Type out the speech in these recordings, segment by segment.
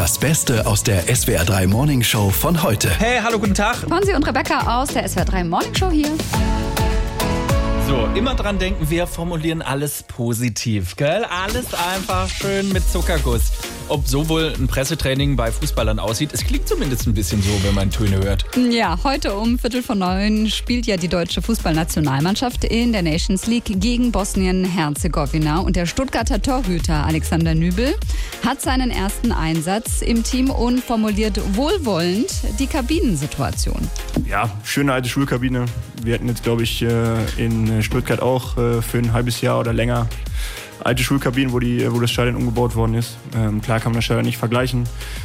Das Beste aus der SWR3 Morning Show von heute. Hey, hallo, guten Tag. Fonsi und Rebecca aus der SWR3 Morning Show hier. So, immer dran denken, wir formulieren alles positiv, gell? Alles einfach schön mit Zuckerguss. Ob so wohl ein Pressetraining bei Fußballern aussieht, es klingt zumindest ein bisschen so, wenn man Töne hört. Ja, heute um 8:45 spielt ja die deutsche Fußballnationalmannschaft in der Nations League gegen Bosnien-Herzegowina. Und der Stuttgarter Torhüter Alexander Nübel hat seinen ersten Einsatz im Team und formuliert wohlwollend die Kabinensituation. Ja, schöne alte Schulkabine. Wir hatten jetzt, glaube ich, in Stuttgart auch für ein halbes Jahr oder länger alte Schulkabinen, wo das Stadion umgebaut worden ist. Klar kann man das Stadion nicht vergleichen,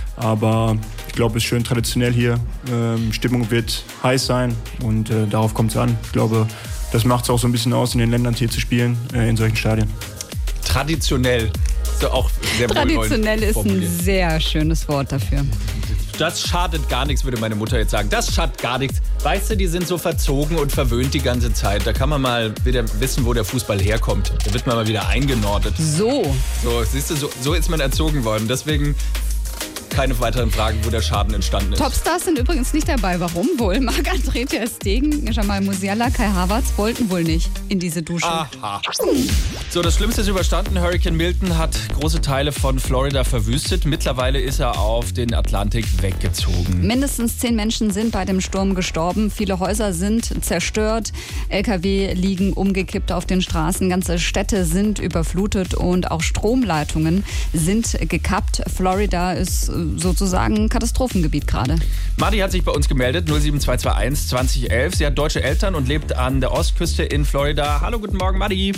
aber ich glaube, es ist schön traditionell hier. Stimmung wird heiß sein und darauf kommt es an. Ich glaube, das macht es auch so ein bisschen aus, in den Ländern hier zu spielen, in solchen Stadien. Traditionell. So auch sehr Traditionell ist formuliert. ein sehr schönes Wort dafür. Das schadet gar nichts, würde meine Mutter jetzt sagen. Das schadet gar nichts. Weißt du, die sind so verzogen und verwöhnt die ganze Zeit. Da kann man mal wieder wissen, wo der Fußball herkommt. Da wird man mal wieder eingenordet. So, Siehst du, so ist man erzogen worden. Deswegen keine weiteren Fragen, wo der Schaden entstanden ist. Topstars sind übrigens nicht dabei. Warum wohl? Marc-André ter Stegen, Jamal Musiala, Kai Havertz wollten wohl nicht in diese Dusche. Aha. So, das Schlimmste ist überstanden. Hurricane Milton hat große Teile von Florida verwüstet. Mittlerweile ist er auf den Atlantik weggezogen. Mindestens 10 Menschen sind bei dem Sturm gestorben. Viele Häuser sind zerstört. LKW liegen umgekippt auf den Straßen. Ganze Städte sind überflutet und auch Stromleitungen sind gekappt. Florida ist sozusagen ein Katastrophengebiet gerade. Madi hat sich bei uns gemeldet, 07221 2011. Sie hat deutsche Eltern und lebt an der Ostküste in Florida. Hallo, guten Morgen, Madi.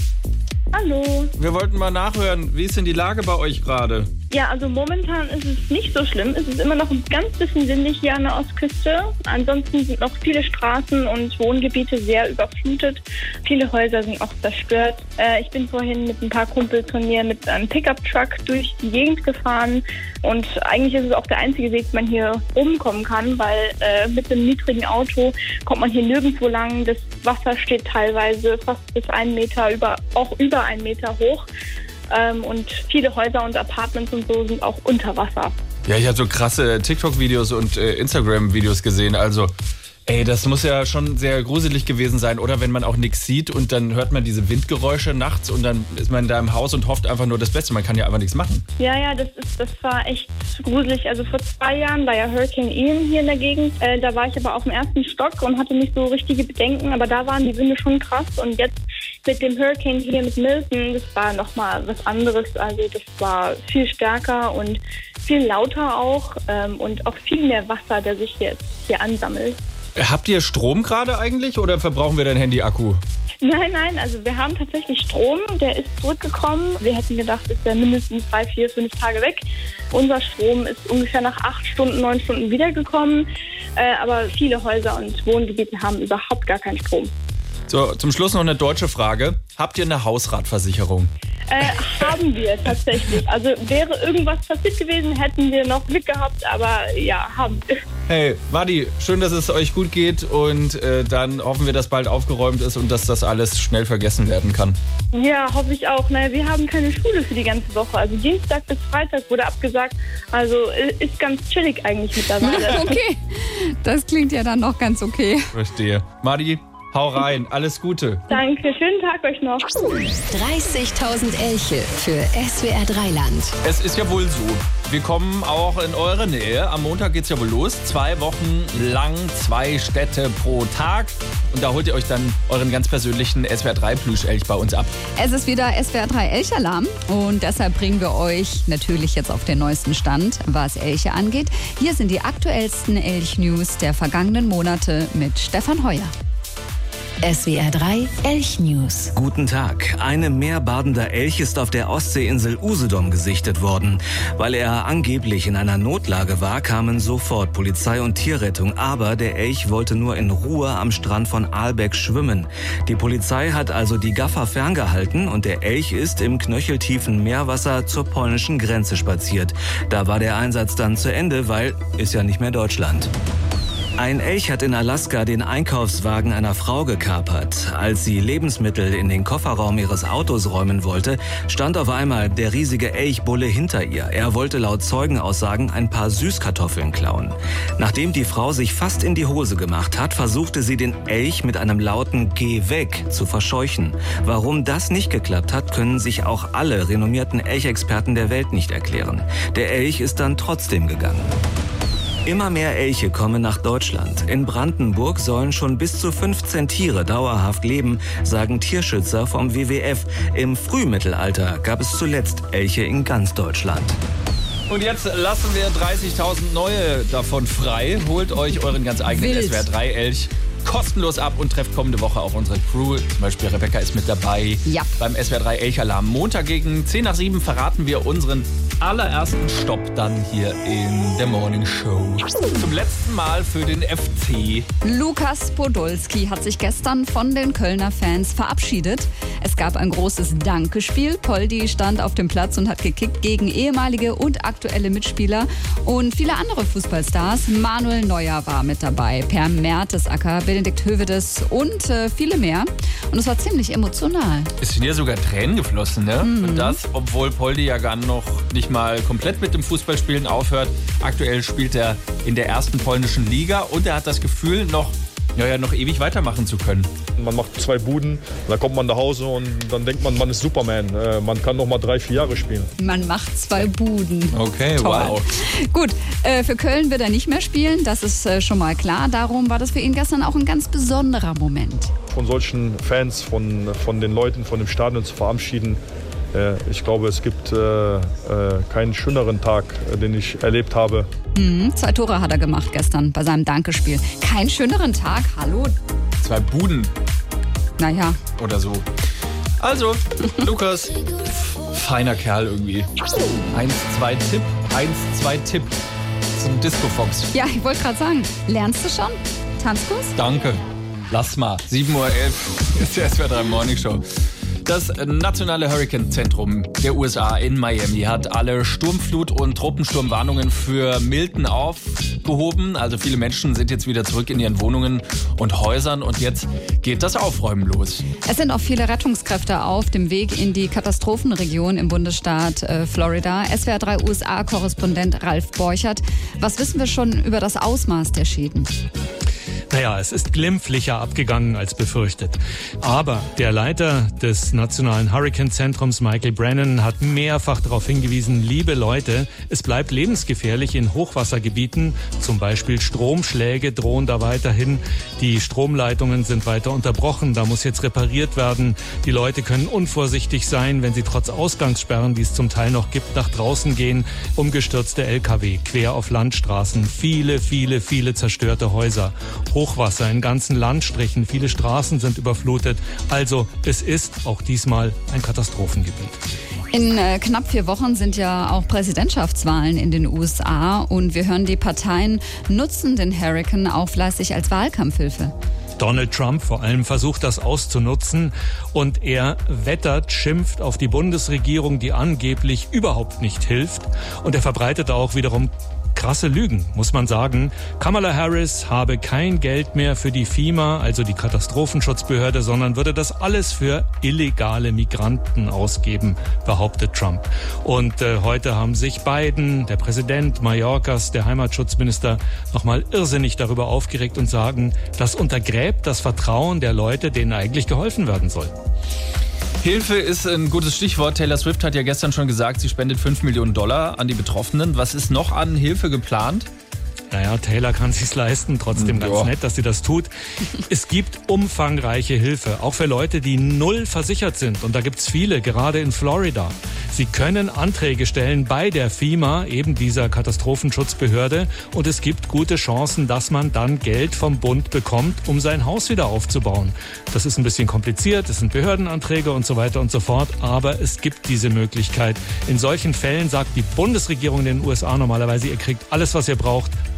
Hallo. Wir wollten mal nachhören, wie ist denn die Lage bei euch gerade? Ja, also momentan ist es nicht so schlimm. Es ist immer noch ein ganz bisschen windig hier an der Ostküste. Ansonsten sind noch viele Straßen und Wohngebiete sehr überflutet. Viele Häuser sind auch zerstört. Ich bin vorhin mit ein paar Kumpels von mir mit einem Pickup-Truck durch die Gegend gefahren. Und eigentlich ist es auch der einzige Weg, wie man hier rumkommen kann, weil mit einem niedrigen Auto kommt man hier nirgendwo lang. Das Wasser steht teilweise fast bis 1 Meter, auch über 1 Meter hoch. Und viele Häuser und Apartments und so sind auch unter Wasser. Ja, ich habe so krasse TikTok-Videos und Instagram-Videos gesehen. Also, das muss ja schon sehr gruselig gewesen sein. Oder wenn man auch nichts sieht und dann hört man diese Windgeräusche nachts und dann ist man da im Haus und hofft einfach nur das Beste. Man kann ja einfach nichts machen. Ja, das war echt gruselig. Also vor 2 Jahren war ja Hurricane Ian hier in der Gegend. Da war ich aber auf dem 1. Stock und hatte nicht so richtige Bedenken. Aber da waren die Winde schon krass. Und jetzt mit dem Hurricane hier mit Milton, das war nochmal was anderes. Also das war viel stärker und viel lauter auch. Und auch viel mehr Wasser, der sich jetzt hier ansammelt. Habt ihr Strom gerade eigentlich oder verbrauchen wir dein Handy-Akku? Nein, also wir haben tatsächlich Strom, der ist zurückgekommen. Wir hätten gedacht, ist der mindestens 3, 4, 5 Tage weg. Unser Strom ist ungefähr nach 8 Stunden, 9 Stunden wiedergekommen. Aber viele Häuser und Wohngebiete haben überhaupt gar keinen Strom. So, zum Schluss noch eine deutsche Frage. Habt ihr eine Hausratversicherung? Haben wir tatsächlich. Also wäre irgendwas passiert gewesen, hätten wir noch Glück gehabt, aber ja, haben wir. Hey, Madi, schön, dass es euch gut geht und dann hoffen wir, dass bald aufgeräumt ist und dass das alles schnell vergessen werden kann. Ja, hoffe ich auch. Naja, wir haben keine Schule für die ganze Woche. Also Dienstag bis Freitag wurde abgesagt. Also ist ganz chillig eigentlich mittlerweile. Okay, das klingt ja dann noch ganz okay. Verstehe. Madi, hau rein, alles Gute. Danke, schönen Tag euch noch. 30.000 Elche für SWR 3 Land. Es ist ja wohl so, wir kommen auch in eure Nähe. Am Montag geht's ja wohl los. 2 Wochen lang 2 Städte pro Tag. Und da holt ihr euch dann euren ganz persönlichen SWR 3 Plüschelch bei uns ab. Es ist wieder SWR 3 Elchalarm und deshalb bringen wir euch natürlich jetzt auf den neuesten Stand, was Elche angeht. Hier sind die aktuellsten Elch-News der vergangenen Monate mit Stefan Heuer. SWR 3 Elch News. Guten Tag. Ein meerbadender Elch ist auf der Ostseeinsel Usedom gesichtet worden. Weil er angeblich in einer Notlage war, kamen sofort Polizei und Tierrettung. Aber der Elch wollte nur in Ruhe am Strand von Aalbeck schwimmen. Die Polizei hat also die Gaffer ferngehalten und der Elch ist im knöcheltiefen Meerwasser zur polnischen Grenze spaziert. Da war der Einsatz dann zu Ende, weil ist ja nicht mehr Deutschland. Ein Elch hat in Alaska den Einkaufswagen einer Frau gekapert. Als sie Lebensmittel in den Kofferraum ihres Autos räumen wollte, stand auf einmal der riesige Elchbulle hinter ihr. Er wollte laut Zeugenaussagen ein paar Süßkartoffeln klauen. Nachdem die Frau sich fast in die Hose gemacht hat, versuchte sie den Elch mit einem lauten "Geh weg" zu verscheuchen. Warum das nicht geklappt hat, können sich auch alle renommierten Elchexperten der Welt nicht erklären. Der Elch ist dann trotzdem gegangen. Immer mehr Elche kommen nach Deutschland. In Brandenburg sollen schon bis zu 15 Tiere dauerhaft leben, sagen Tierschützer vom WWF. Im Frühmittelalter gab es zuletzt Elche in ganz Deutschland. Und jetzt lassen wir 30.000 neue davon frei. Holt euch euren ganz eigenen Wild. SWR 3 Elch kostenlos ab und trefft kommende Woche auch unsere Crew. Zum Beispiel Rebecca ist mit dabei beim SWR 3 Elchalarm. Montag gegen 6:10 verraten wir unseren allerersten Stopp dann hier in der Morning Show. Zum letzten Mal für den FC. Lukas Podolski hat sich gestern von den Kölner Fans verabschiedet. Es gab ein großes Dankespiel. Poldi stand auf dem Platz und hat gekickt gegen ehemalige und aktuelle Mitspieler und viele andere Fußballstars. Manuel Neuer war mit dabei, Per Mertesacker, Benedikt Hövedes und viele mehr. Und es war ziemlich emotional. Es sind ja sogar Tränen geflossen, ne? Und das, obwohl Poldi ja gar noch nicht mal komplett mit dem Fußballspielen aufhört. Aktuell spielt er in der ersten polnischen Liga und er hat das Gefühl, noch ewig weitermachen zu können. Man macht 2 Buden, dann kommt man nach Hause und dann denkt man, man ist Superman. Man kann noch mal 3-4 Jahre spielen. Man macht 2 Buden. Okay, Toll. wow. Gut, für Köln wird er nicht mehr spielen, das ist schon mal klar. Darum war das für ihn gestern auch ein ganz besonderer Moment. Von solchen Fans, von den Leuten, von dem Stadion zu verabschieden, ich glaube, es gibt keinen schöneren Tag, den ich erlebt habe. 2 Tore hat er gemacht gestern bei seinem Dankespiel. Keinen schöneren Tag, hallo? 2 Buden Naja, oder so. Also, Lukas, feiner Kerl irgendwie. 1-2 Tipp, 1-2 Tipp. So ein Disco-Fox. ja, ich wollte gerade sagen, lernst du schon? Tanzkurs? Danke. Lass mal. 7:11 Uhr ist die SWR 3 Morning Show. Das nationale Hurricane-Zentrum der USA in Miami hat alle Sturmflut- und Tropensturmwarnungen für Milton aufgehoben. Also viele Menschen sind jetzt wieder zurück in ihren Wohnungen und Häusern und jetzt geht das Aufräumen los. Es sind auch viele Rettungskräfte auf dem Weg in die Katastrophenregion im Bundesstaat Florida. SWR 3 USA-Korrespondent Ralf Borchert. Was wissen wir schon über das Ausmaß der Schäden? Naja, es ist glimpflicher abgegangen als befürchtet. Aber der Leiter des Nationalen Hurricane-Zentrums, Michael Brennan, hat mehrfach darauf hingewiesen, liebe Leute, es bleibt lebensgefährlich in Hochwassergebieten. Zum Beispiel Stromschläge drohen da weiterhin. Die Stromleitungen sind weiter unterbrochen. Da muss jetzt repariert werden. Die Leute können unvorsichtig sein, wenn sie trotz Ausgangssperren, die es zum Teil noch gibt, nach draußen gehen. Umgestürzte LKW, quer auf Landstraßen, viele zerstörte Häuser. Hochwasser in ganzen Landstrichen, viele Straßen sind überflutet. Also es ist auch diesmal ein Katastrophengebiet. In knapp 4 Wochen sind ja auch Präsidentschaftswahlen in den USA und wir hören, die Parteien nutzen den Hurricane auch fleißig als Wahlkampfhilfe. Donald Trump vor allem versucht das auszunutzen und er wettert, schimpft auf die Bundesregierung, die angeblich überhaupt nicht hilft, und er verbreitet auch wiederum krasse Lügen, muss man sagen. Kamala Harris habe kein Geld mehr für die FEMA, also die Katastrophenschutzbehörde, sondern würde das alles für illegale Migranten ausgeben, behauptet Trump. Und heute haben sich Biden, der Präsident Mallorcas, der Heimatschutzminister, nochmal irrsinnig darüber aufgeregt und sagen, das untergräbt das Vertrauen der Leute, denen eigentlich geholfen werden soll. Hilfe ist ein gutes Stichwort. Taylor Swift hat ja gestern schon gesagt, sie spendet $5 Millionen an die Betroffenen. Was ist noch an Hilfe geplant? Naja, Taylor kann sich's leisten, trotzdem ganz nett, dass sie das tut. Es gibt umfangreiche Hilfe, auch für Leute, die null versichert sind. Und da gibt's viele, gerade in Florida. Sie können Anträge stellen bei der FEMA, eben dieser Katastrophenschutzbehörde. Und es gibt gute Chancen, dass man dann Geld vom Bund bekommt, um sein Haus wieder aufzubauen. Das ist ein bisschen kompliziert, es sind Behördenanträge und so weiter und so fort. Aber es gibt diese Möglichkeit. In solchen Fällen sagt die Bundesregierung in den USA normalerweise, ihr kriegt alles, was ihr braucht.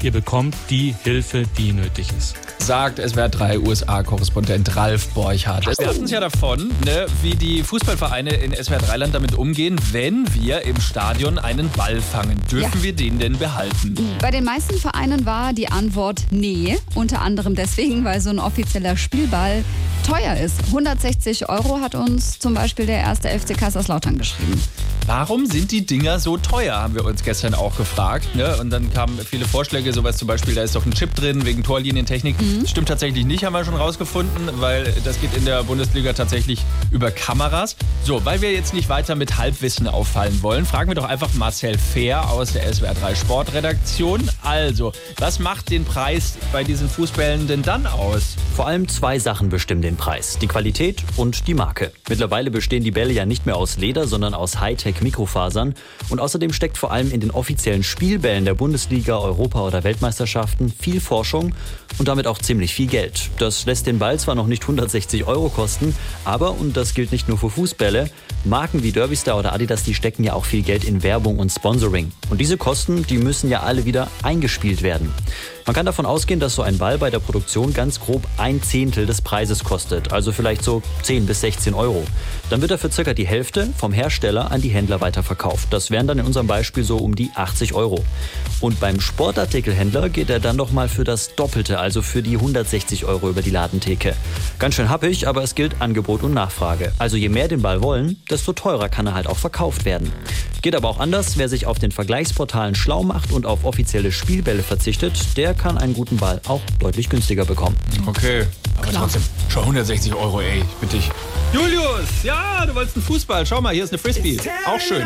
Ihr bekommt die Hilfe, die nötig ist. Sagt SWR 3 USA-Korrespondent Ralf Borchardt. Wir hatten es ja davon, wie die Fußballvereine in SWR 3-Land damit umgehen, wenn wir im Stadion einen Ball fangen. Dürfen wir den denn behalten? Bei den meisten Vereinen war die Antwort nee. Unter anderem deswegen, weil so ein offizieller Spielball teuer ist. 160 € hat uns zum Beispiel der erste FC Kaiserslautern geschrieben. Warum sind die Dinger so teuer, haben wir uns gestern auch gefragt. Und dann kamen viele Vorschläge, sowas zum Beispiel, da ist doch ein Chip drin wegen Torlinientechnik. Das stimmt tatsächlich nicht, haben wir schon rausgefunden, weil das geht in der Bundesliga tatsächlich über Kameras. So, weil wir jetzt nicht weiter mit Halbwissen auffallen wollen, fragen wir doch einfach Marcel Fehr aus der SWR 3 Sportredaktion. Also, was macht den Preis bei diesen Fußbällen denn dann aus? Vor allem 2 Sachen bestimmen den Preis. Die Qualität und die Marke. Mittlerweile bestehen die Bälle ja nicht mehr aus Leder, sondern aus Hightech-Mikrofasern. Und außerdem steckt vor allem in den offiziellen Spielbällen der Bundesliga, Europa- oder Weltmeisterschaften viel Forschung und damit auch ziemlich viel Geld. Das lässt den Ball zwar noch nicht 160 € kosten, aber, und das gilt nicht nur für Fußbälle, Marken wie Derbystar oder Adidas, die stecken ja auch viel Geld in Werbung und Sponsoring. Und diese Kosten, die müssen ja alle wieder eingespielt werden. Man kann davon ausgehen, dass so ein Ball bei der Produktion ganz grob 1/10 des Preises kostet, also vielleicht so 10 bis 16 €. Dann wird er für ca. die Hälfte vom Hersteller an die Händler weiterverkauft. Das wären dann in unserem Beispiel so um die 80 €. Und beim Sportartikelhändler geht er dann noch mal für das Doppelte, also für die 160 € über die Ladentheke. Ganz schön happig, aber es gilt Angebot und Nachfrage. Also je mehr den Ball wollen, desto teurer kann er halt auch verkauft werden. Geht aber auch anders. Wer sich auf den Vergleichsportalen schlau macht und auf offizielle Spielbälle verzichtet, der kann einen guten Ball auch deutlich günstiger bekommen. Okay, aber trotzdem, schon 160 €, ey, ich bitte dich. Julius, ja, du wolltest einen Fußball. Schau mal, hier ist eine Frisbee. Auch schön.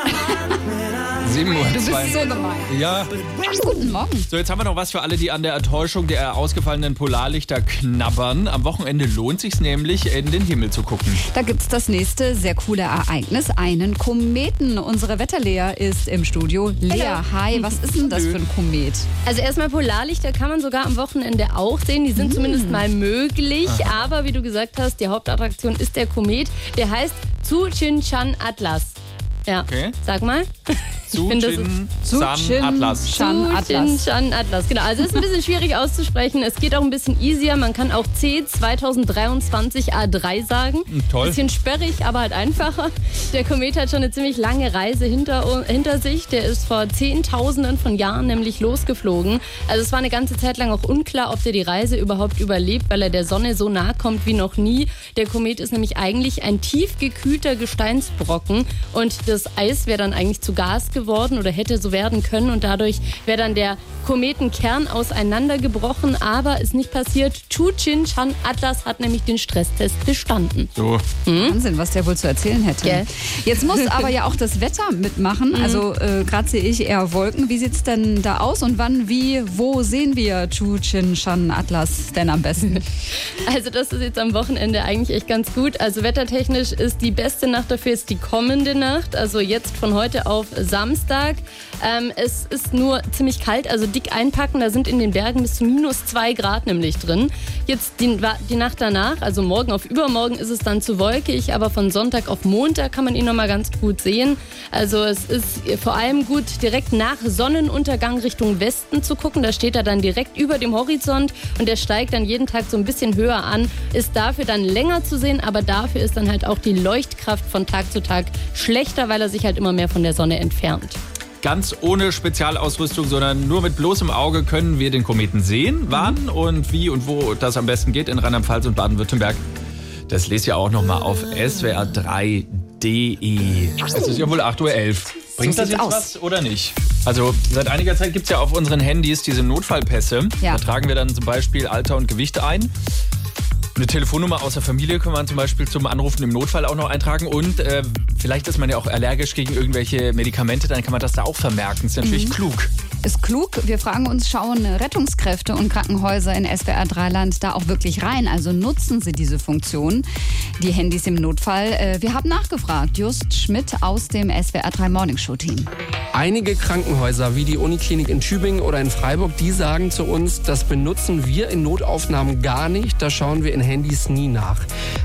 7 Uhr. Du bist so gemein. Ja. Guten Morgen. So, jetzt haben wir noch was für alle, die an der Enttäuschung der ausgefallenen Polarlichter knabbern. Am Wochenende lohnt sich's nämlich, in den Himmel zu gucken. Da gibt's das nächste sehr coole Ereignis, einen Kometen. Unsere Wetterlea ist im Studio. Lea, hi, was ist denn das für ein Komet? Also erstmal Polarlichter kann man sogar am Wochenende auch sehen. Die sind zumindest mal möglich. Aber wie du gesagt hast, die Hauptattraktion ist der Komet. Der heißt Tsuchinshan Atlas. Ja, okay. Sag mal. Tsuchinshan Atlas. Tsuchinshan Atlas, genau. Also ist ein bisschen schwierig auszusprechen. Es geht auch ein bisschen easier. Man kann auch C 2023 A3 sagen. Toll. Bisschen sperrig, aber halt einfacher. Der Komet hat schon eine ziemlich lange Reise hinter sich. Der ist vor Zehntausenden von Jahren nämlich losgeflogen. Also es war eine ganze Zeit lang auch unklar, ob der die Reise überhaupt überlebt, weil er der Sonne so nah kommt wie noch nie. Der Komet ist nämlich eigentlich ein tiefgekühlter Gesteinsbrocken und das Eis wäre dann eigentlich zu Gas geworden oder hätte so werden können und dadurch wäre dann der Kometenkern auseinandergebrochen, aber ist nicht passiert. Tsuchinshan Atlas hat nämlich den Stresstest bestanden. So. Wahnsinn, was der wohl zu erzählen hätte. Yeah. Jetzt muss aber ja auch das Wetter mitmachen. Also gerade sehe ich eher Wolken. Wie sieht es denn da aus und wann, wie, wo sehen wir Tsuchinshan Atlas denn am besten? Also das ist jetzt am Wochenende eigentlich echt ganz gut. Also wettertechnisch ist die beste Nacht dafür ist die kommende Nacht. Also jetzt von heute auf Samstag. Es ist nur ziemlich kalt, also dick einpacken. Da sind in den Bergen bis zu -2 Grad nämlich drin. Jetzt die Nacht danach, also morgen auf übermorgen ist es dann zu wolkig, aber von Sonntag auf Montag kann man ihn nochmal ganz gut sehen. Also es ist vor allem gut, direkt nach Sonnenuntergang Richtung Westen zu gucken. Da steht er dann direkt über dem Horizont und der steigt dann jeden Tag so ein bisschen höher an. Ist dafür dann länger zu sehen, aber dafür ist dann halt auch die Leuchtkraft von Tag zu Tag schlechter, weil er sich halt immer mehr von der Sonne entfernt. Ganz ohne Spezialausrüstung, sondern nur mit bloßem Auge können wir den Kometen sehen. Wann und wie und wo das am besten geht in Rheinland-Pfalz und Baden-Württemberg, das lest ihr auch nochmal auf swr3.de. Es ist ja wohl 8:11 Uhr. Bringt das jetzt was oder nicht? Also seit einiger Zeit gibt es ja auf unseren Handys diese Notfallpässe. Ja. Da tragen wir dann zum Beispiel Alter und Gewicht ein. Eine Telefonnummer aus der Familie kann man zum Beispiel zum Anrufen im Notfall auch noch eintragen. Und vielleicht ist man ja auch allergisch gegen irgendwelche Medikamente, dann kann man das da auch vermerken. Ist natürlich klug. Ist klug. Wir fragen uns, schauen Rettungskräfte und Krankenhäuser in SWR 3-Land da auch wirklich rein? Also nutzen sie diese Funktion, die Handys im Notfall? Wir haben nachgefragt. Just Schmidt aus dem SWR 3 Morningshow Team. Einige Krankenhäuser wie die Uniklinik in Tübingen oder in Freiburg, die sagen zu uns, das benutzen wir in Notaufnahmen gar nicht. Da schauen wir in Handys nie nach.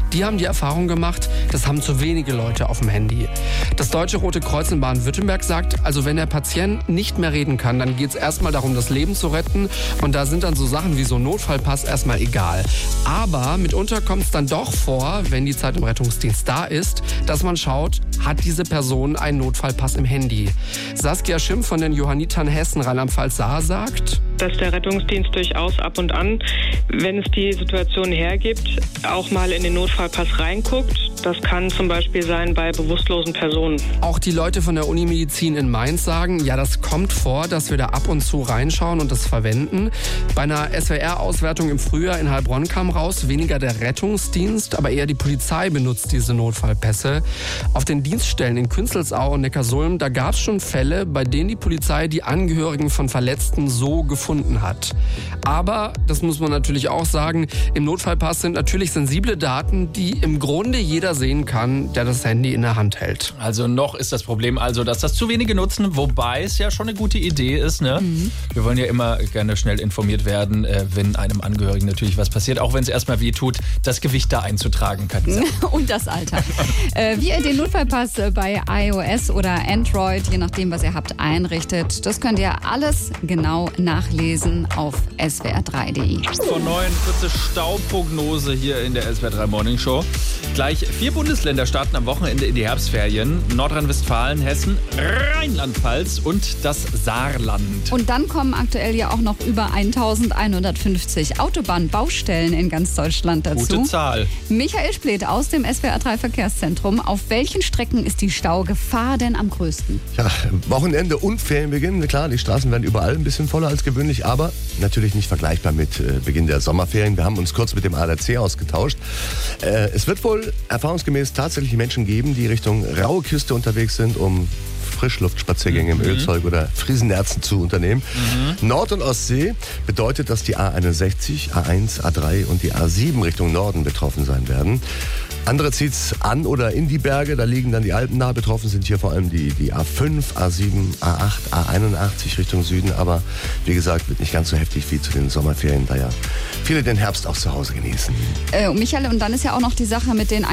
die haben die Erfahrung gemacht, das haben zu wenige Leute auf dem Handy. Das Deutsche Rote Kreuz in Baden-Württemberg sagt, also wenn der Patient nicht mehr reden kann, dann geht es erstmal darum, das Leben zu retten. Und da sind dann so Sachen wie so ein Notfallpass erstmal egal. Aber mitunter kommt es dann doch vor, wenn die Zeit im Rettungsdienst da ist, dass man schaut, hat diese Person einen Notfallpass im Handy. Saskia Schimm von den Johannitern Hessen Rheinland-Pfalz Saar sagt, dass der Rettungsdienst durchaus ab und an, wenn es die Situation hergibt, auch mal in den Notfallpass reinguckt. Das kann zum Beispiel sein bei bewusstlosen Personen. Auch die Leute von der Unimedizin in Mainz sagen, ja, das kommt vor, dass wir da ab und zu reinschauen und das verwenden. Bei einer SWR-Auswertung im Frühjahr in Heilbronn kam raus, weniger der Rettungsdienst, aber eher die Polizei benutzt diese Notfallpässe. Auf den Dienststellen in Künzelsau und Neckarsulm, da gab es schon Fälle, bei denen die Polizei die Angehörigen von Verletzten so gefunden hat. Aber, das muss man natürlich auch sagen, im Notfallpass sind natürlich sensible Daten, die im Grunde jeder sehen kann, der das Handy in der Hand hält. Also noch ist das Problem dass das zu wenige nutzen, wobei es ja schon eine gute Idee ist. Ne? Wir wollen ja immer gerne schnell informiert werden, wenn einem Angehörigen natürlich was passiert, auch wenn es erstmal weh tut, das Gewicht da einzutragen kann. Und das Alter. Wie ihr den Notfallpass bei iOS oder Android, je nachdem, was ihr habt, einrichtet, das könnt ihr alles genau nachlesen auf swr3.de. Zur neuen kurze Stauprognose hier in der SWR3 Morning Show. Gleich 4 Bundesländer starten am Wochenende in die Herbstferien. Nordrhein-Westfalen, Hessen, Rheinland-Pfalz und das Saarland. Und dann kommen aktuell ja auch noch über 1150 Autobahnbaustellen in ganz Deutschland dazu. Gute Zahl. Michael Spleth aus dem SWR3 Verkehrszentrum. Auf welchen Strecken ist die Staugefahr denn am größten? Ja, Wochenende und Ferienbeginn. Klar, die Straßen werden überall ein bisschen voller als gewöhnlich, aber natürlich nicht vergleichbar mit Beginn der Sommerferien. Wir haben uns kurz mit dem ADAC ausgetauscht. Es wird wohl erfahrungsgemäß tatsächlich Menschen geben, die Richtung raue Küste unterwegs sind, um Frischluftspaziergänge im Ölzeug oder Friesenerzen zu unternehmen. Nord- und Ostsee bedeutet, dass die A61, A1, A3 und die A7 Richtung Norden betroffen sein werden. Andere zieht es an oder in die Berge, da liegen dann die Alpen nah. Betroffen sind hier vor allem die A5, A7, A8, A81 Richtung Süden. Aber wie gesagt, wird nicht ganz so heftig wie zu den Sommerferien, da ja viele den Herbst auch zu Hause genießen. Michael, und dann ist ja auch noch die Sache mit den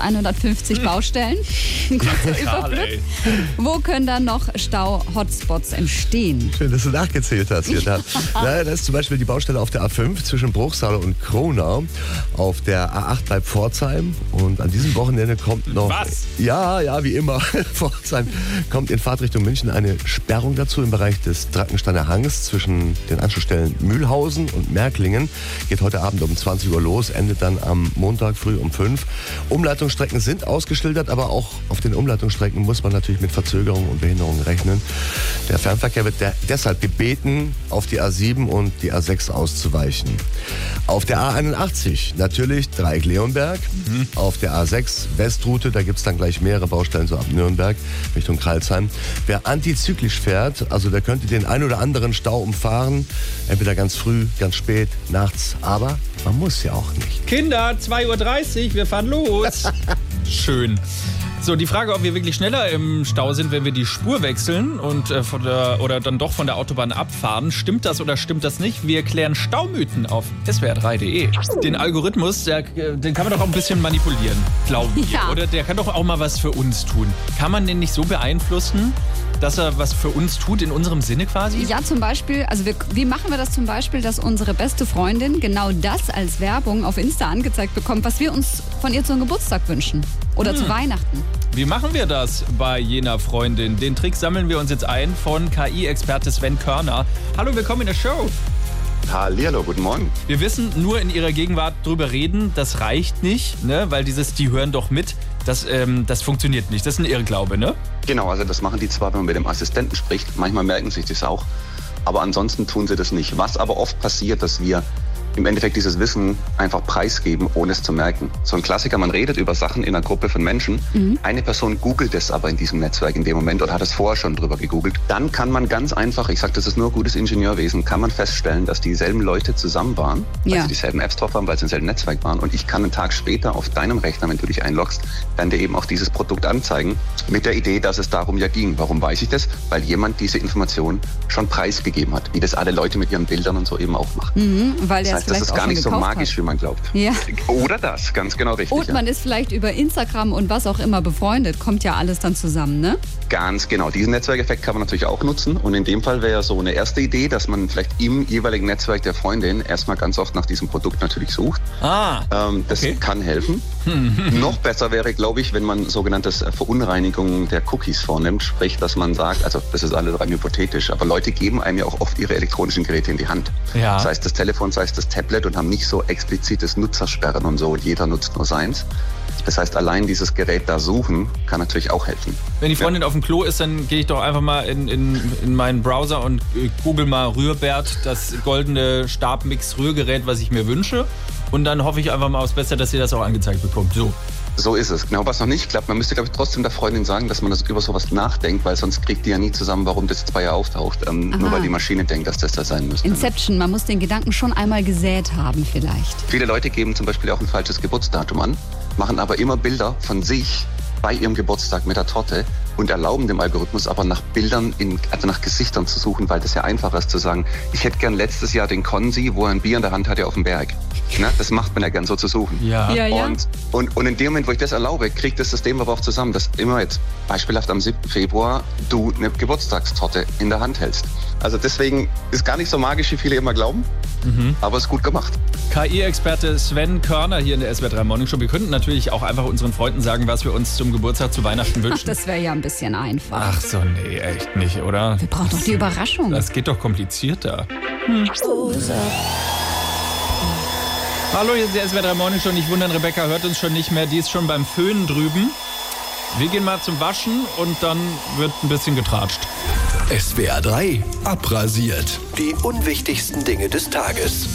1150 Baustellen. Kurzer Überblick. Wo können dann noch Stau-Hotspots entstehen? Schön, dass du nachgezählt hast. Hier. Da ist zum Beispiel die Baustelle auf der A5 zwischen Bruchsal und Kronau. Auf der A8 bei Pforzheim. Und an diesem Wochenende kommt noch... Was? Ja, wie immer. Pforzheim kommt in Fahrtrichtung München eine Sperrung dazu im Bereich des Drackensteiner Hanges zwischen den Anschlussstellen Mühlhausen und Märklingen. Geht heute Abend um 20 Uhr los, endet dann am Montag früh um 5. Umleitungsstrecken sind ausgeschildert, aber auch auf den Umleitungsstrecken muss man natürlich mit Verzögerungen und Behinderungen rechnen. Der Fernverkehr wird deshalb gebeten, auf die A7 und die A6 auszuweichen. Auf der A81 natürlich Dreieck Leonberg. Auf der A6 Westroute, da gibt es dann gleich mehrere Baustellen, so ab Nürnberg Richtung Crailsheim. Wer antizyklisch fährt, also der könnte den ein oder anderen Stau umfahren, entweder ganz früh, ganz spät, nachts, aber man muss ja auch nicht. Kinder, 2:30 Uhr, wir fahren los. Schön. So, die Frage, ob wir wirklich schneller im Stau sind, wenn wir die Spur wechseln und oder dann doch von der Autobahn abfahren. Stimmt das oder stimmt das nicht? Wir klären Staumythen auf swr3.de. Den Algorithmus, den kann man doch auch ein bisschen manipulieren, glauben wir. Ja. Oder der kann doch auch mal was für uns tun. Kann man den nicht so beeinflussen, dass er was für uns tut, in unserem Sinne quasi? Ja, zum Beispiel, also wie machen wir das zum Beispiel, dass unsere beste Freundin genau das als Werbung auf Insta angezeigt bekommt, was wir uns von ihr zum Geburtstag wünschen oder zu Weihnachten? Wie machen wir das bei jener Freundin? Den Trick sammeln wir uns jetzt ein von KI-Experte Sven Körner. Hallo, willkommen in der Show. Hallihallo, guten Morgen. Wir wissen, nur in ihrer Gegenwart drüber reden, das reicht nicht, ne? Weil die hören doch mit, das funktioniert nicht. Das ist ein Irrglaube, ne? Genau, also das machen die zwar, wenn man mit dem Assistenten spricht, manchmal merken sich das auch, aber ansonsten tun sie das nicht. Was aber oft passiert, dass wir im Endeffekt dieses Wissen einfach preisgeben, ohne es zu merken. So ein Klassiker, man redet über Sachen in einer Gruppe von Menschen. Eine Person googelt es aber in diesem Netzwerk in dem Moment oder hat es vorher schon drüber gegoogelt. Dann kann man ganz einfach, ich sage, das ist nur gutes Ingenieurwesen, kann man feststellen, dass dieselben Leute zusammen waren, weil sie dieselben Apps drauf haben, weil sie im selben Netzwerk waren. Und ich kann einen Tag später auf deinem Rechner, wenn du dich einloggst, dann dir eben auch dieses Produkt anzeigen, mit der Idee, dass es darum ja ging. Warum weiß ich das? Weil jemand diese Information schon preisgegeben hat, wie das alle Leute mit ihren Bildern und so eben auch machen. Weil der vielleicht das ist auch gar schon nicht so gekauft magisch, hat. wie man glaubt. Ja. Oder das, ganz genau richtig. Und man ist vielleicht über Instagram und was auch immer befreundet. Kommt ja alles dann zusammen, ne? Ganz genau. Diesen Netzwerkeffekt kann man natürlich auch nutzen. Und in dem Fall wäre ja so eine erste Idee, dass man vielleicht im jeweiligen Netzwerk der Freundin erstmal ganz oft nach diesem Produkt natürlich sucht. Das kann helfen. Noch besser wäre, glaube ich, wenn man sogenanntes Verunreinigung der Cookies vornimmt. Sprich, dass man sagt, also das ist alles rein hypothetisch, aber Leute geben einem ja auch oft ihre elektronischen Geräte in die Hand. Ja. Sei es das Telefon, sei es das Tablet und haben nicht so explizites Nutzersperren und so. Und jeder nutzt nur seins. Das heißt, allein dieses Gerät da suchen, kann natürlich auch helfen. Wenn die Freundin auf dem Klo ist, dann gehe ich doch einfach mal in meinen Browser und google mal Rührbert, das goldene Stabmix-Rührgerät, was ich mir wünsche. Und dann hoffe ich einfach mal aufs Beste, dass sie das auch angezeigt bekommt. So ist es. Genau, was noch nicht klappt, man müsste, glaube ich, trotzdem der Freundin sagen, dass man das über sowas nachdenkt, weil sonst kriegt die ja nie zusammen, warum das jetzt bei ihr auftaucht. Nur weil die Maschine denkt, dass das sein müsste. Inception, man muss den Gedanken schon einmal gesät haben vielleicht. Viele Leute geben zum Beispiel auch ein falsches Geburtsdatum an, machen aber immer Bilder von sich bei ihrem Geburtstag mit der Torte und erlauben dem Algorithmus aber nach Bildern, also nach Gesichtern zu suchen, weil das ja einfacher ist zu sagen, ich hätte gern letztes Jahr den Konzi, wo er ein Bier in der Hand hatte auf dem Berg. Na, das macht man ja gern so zu suchen. Ja. Und in dem Moment, wo ich das erlaube, kriegt das System aber auch zusammen, dass immer jetzt beispielhaft am 7. Februar du eine Geburtstagstorte in der Hand hältst. Also deswegen ist gar nicht so magisch, wie viele immer glauben, aber ist gut gemacht. KI-Experte Sven Körner hier in der SWR 3 Morning Show. Wir könnten natürlich auch einfach unseren Freunden sagen, was wir uns zum Geburtstag, zu Weihnachten wünschen. Ach, das wäre ja ein bisschen einfach. Ach so, nee, echt nicht, oder? Wir brauchen doch die Überraschung. Das geht doch komplizierter. Hallo, hier ist der SWR 3 Morning Show. Nicht wundern, Rebecca hört uns schon nicht mehr. Die ist schon beim Föhnen drüben. Wir gehen mal zum Waschen und dann wird ein bisschen getratscht. SWR 3 abrasiert. Die unwichtigsten Dinge des Tages.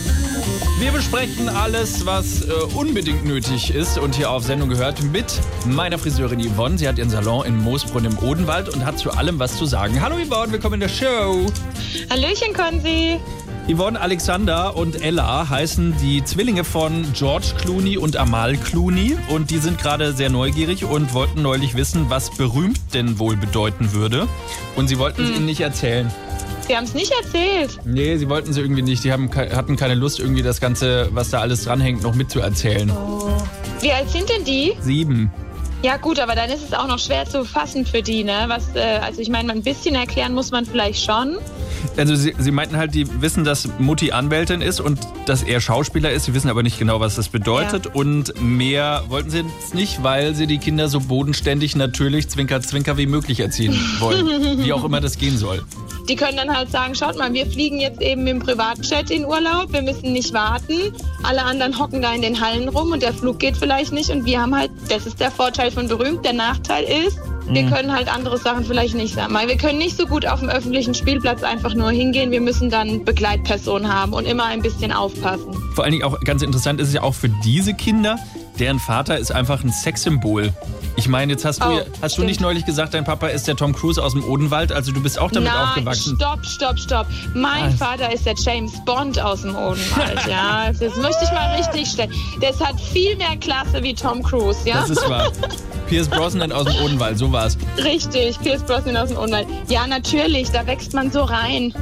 Wir besprechen alles, was unbedingt nötig ist und hier auf Sendung gehört mit meiner Friseurin Yvonne. Sie hat ihren Salon in Moosbrunn im Odenwald und hat zu allem was zu sagen. Hallo Yvonne, willkommen in der Show. Hallöchen, Konzi. Yvonne, Alexander und Ella heißen die Zwillinge von George Clooney und Amal Clooney. Und die sind gerade sehr neugierig und wollten neulich wissen, was berühmt denn wohl bedeuten würde. Und sie wollten es ihnen nicht erzählen. Sie haben es nicht erzählt. Nee, sie wollten es irgendwie nicht. Die hatten keine Lust, irgendwie das Ganze, was da alles dranhängt, noch mitzuerzählen. Oh. Wie alt sind denn die? 7. Ja gut, aber dann ist es auch noch schwer zu fassen für die, ne? Also ich meine, ein bisschen erklären muss man vielleicht schon. Also sie meinten halt, die wissen, dass Mutti Anwältin ist und dass er Schauspieler ist. Sie wissen aber nicht genau, was das bedeutet. Ja. Und mehr wollten sie jetzt nicht, weil sie die Kinder so bodenständig, natürlich, Zwinker, Zwinker wie möglich erziehen wollen. Wie auch immer das gehen soll. Die können dann halt sagen, schaut mal, wir fliegen jetzt eben im Privatjet in Urlaub, wir müssen nicht warten. Alle anderen hocken da in den Hallen rum und der Flug geht vielleicht nicht. Und wir haben halt, das ist der Vorteil von berühmt, der Nachteil ist, wir können halt andere Sachen vielleicht nicht sagen. Wir können nicht so gut auf dem öffentlichen Spielplatz einfach nur hingehen. Wir müssen dann Begleitpersonen haben und immer ein bisschen aufpassen. Vor allen Dingen auch ganz interessant ist es ja auch für diese Kinder, deren Vater ist einfach ein Sexsymbol. Ich meine, jetzt hast du nicht neulich gesagt, dein Papa ist der Tom Cruise aus dem Odenwald, also du bist auch damit aufgewachsen. Stopp. Mein Vater ist der James Bond aus dem Odenwald, ja. Das möchte ich mal richtig stellen. Das hat viel mehr Klasse wie Tom Cruise, ja. Das ist wahr. Pierce Brosnan aus dem Odenwald, so war's. Richtig, Pierce Brosnan aus dem Odenwald. Ja, natürlich, da wächst man so rein.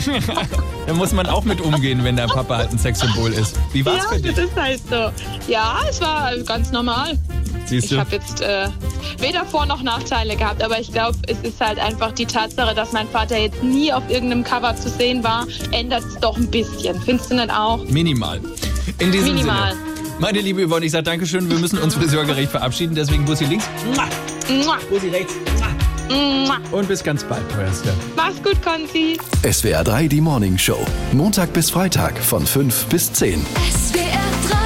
Da muss man auch mit umgehen, wenn der Papa halt ein Sexsymbol ist. Wie war's für dich? Ja, das ist halt so. Ja, es war ganz normal. Siehst du? Ich habe jetzt weder Vor- noch Nachteile gehabt, aber ich glaube, es ist halt einfach die Tatsache, dass mein Vater jetzt nie auf irgendeinem Cover zu sehen war, ändert es doch ein bisschen. Findest du nicht auch? Minimal. In diesem Sinne. Meine liebe Yvonne, ich sage Dankeschön, wir müssen uns friseurgerecht verabschieden, deswegen Bussi links, Bussi rechts und bis ganz bald, teuerste. Mach's gut, Konzi. SWR 3, die Morning Show. Montag bis Freitag von 5 bis 10. SWR 3